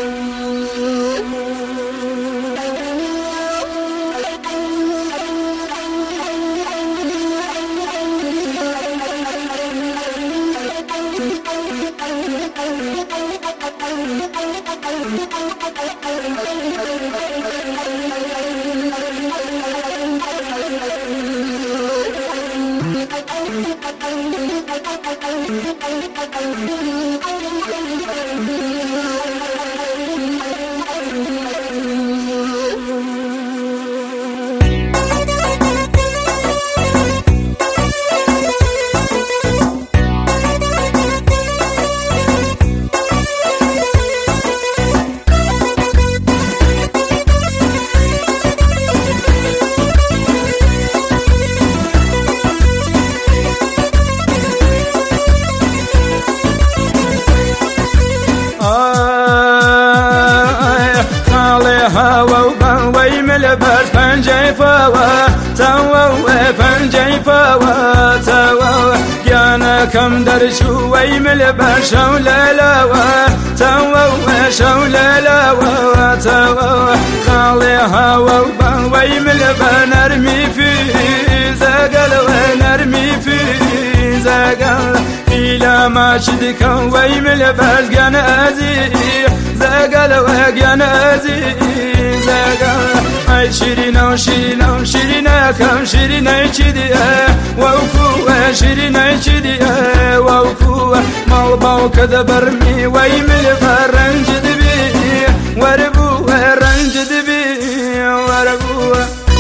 بر پنجه فوا توا پنجه فوا توا گیان کم در شوی مل بر شولا توا شولا توا خاله هوا وی مل بر نرمی فی زگل و نرمی فی زگل إلى ما شدك ويمل برزقان أزي زقل وقان أزي زقل أي شيرنا وشيرنا وشيرنا كم شيرنا يشدي ووكو شيرنا يشدي ووكو مالباو كذا برمي ويمل برنجد بي وربو رنجد بي وربو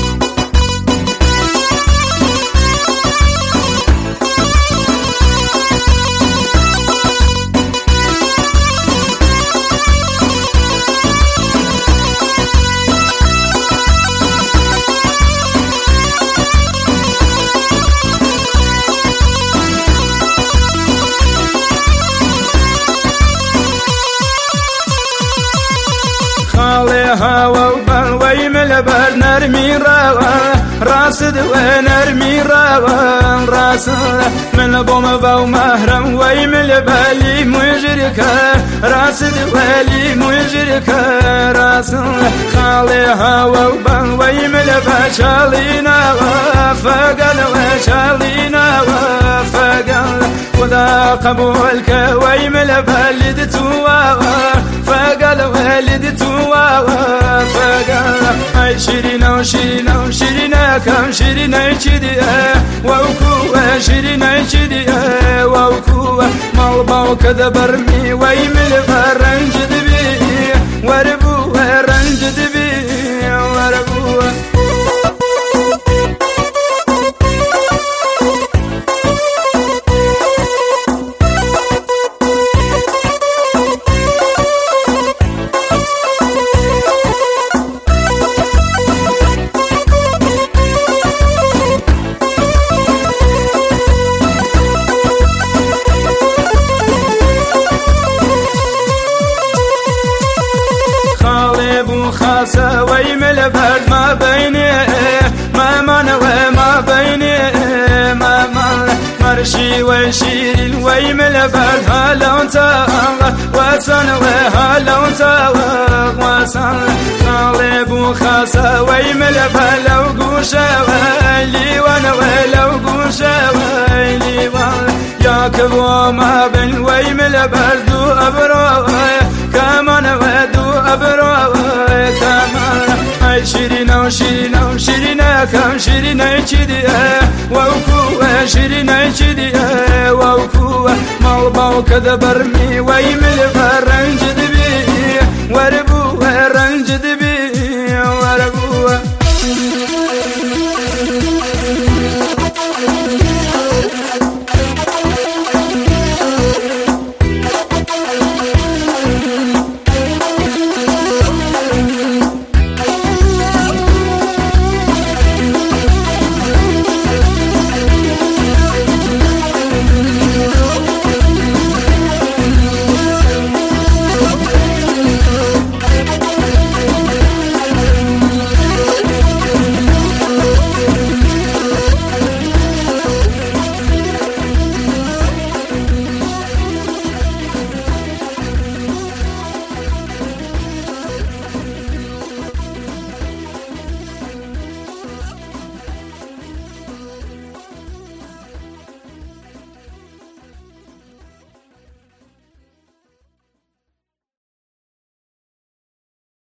هوا ويمل بر نرمي راوا راسد ونرمي راوا راسد من بوم باو محرم ويمل بالي مجرك راسد ولي مجرك راسد خالي هوا ويمل بشالينا فقل وشالينا فقل وذا قبولك ويمل بالدتوا فقل والدتوا فقال أي شيرنا وشيرنا وشيرنا كم شيرنا يشدي ووكو شيرنا يشدي ووكو مالباو كذا برمي ويمل فرنجد بي وربو رنجد بي وربو خاصة ويمل برد ما بيني ما من وما بيني ما من مرشي ويشير ويمل برد هلا انت وسن وهلا انت وسن طالب خاصة ويمل بلو قوشة ويلي وانا ولو قوشة ويلي وانا يا كبو ما بين ويمل برد أبرو كمان ودو أبرو كمان أي شيرنا وشيرنا وشيرنا كم شيرنا يشدي ووكو شيرنا يشدي ووكو مالباو كذا برمي ويمل فرنجد بي ورب